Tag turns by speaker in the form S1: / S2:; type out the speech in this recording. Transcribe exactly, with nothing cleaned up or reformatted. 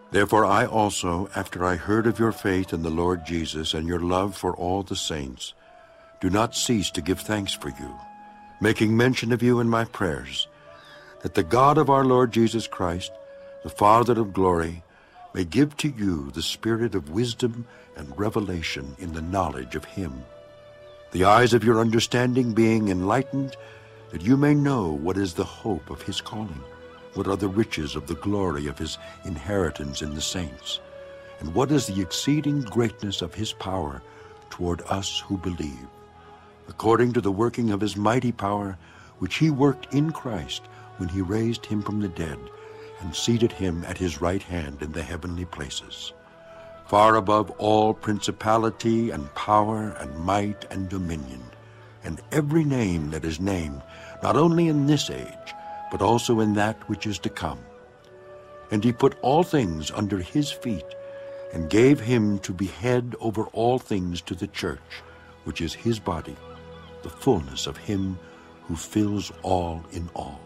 S1: Therefore I also, after I heard of your faith in the Lord Jesus and your love for all the saints, do not cease to give thanks for you, making mention of you in my prayers, that the God of our Lord Jesus Christ, the Father of glory, may give to you the spirit of wisdom and revelation in the knowledge of him, the eyes of your understanding being enlightened, that you may know what is the hope of his calling, what are the riches of the glory of his inheritance in the saints, and what is the exceeding greatness of his power toward us who believe, according to the working of his mighty power, which he worked in Christ when he raised him from the dead and seated him at his right hand in the heavenly places, far above all principality and power and might and dominion, and every name that is named, not only in this age, but also in that which is to come. And he put all things under his feet, and gave him to be head over all things to the church, which is his body, the fullness of him who fills all in all.